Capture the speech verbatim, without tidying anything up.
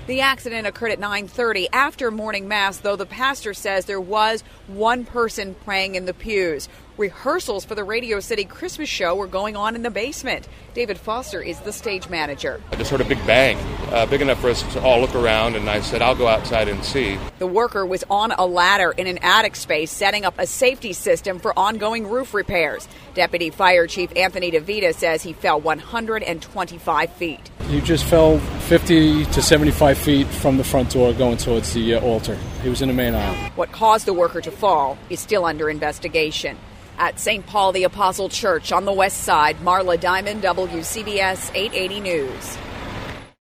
The accident occurred at nine thirty after morning mass, though the pastor says there was one person praying in the pews. Rehearsals for the Radio City Christmas show were going on in the basement. David Foster is the stage manager. I just heard a big bang, uh, big enough for us to all look around, and I said, I'll go outside and see. The worker was on a ladder in an attic space setting up a safety system for ongoing roof repairs. Deputy Fire Chief Anthony DeVita says he fell one hundred twenty-five feet. He just fell fifty to seventy-five feet from the front door going towards the uh, altar. He was in the main aisle. What caused the worker to fall is still under investigation. At Saint Paul the Apostle Church on the west side, Marla Diamond, W C B S eight eighty News.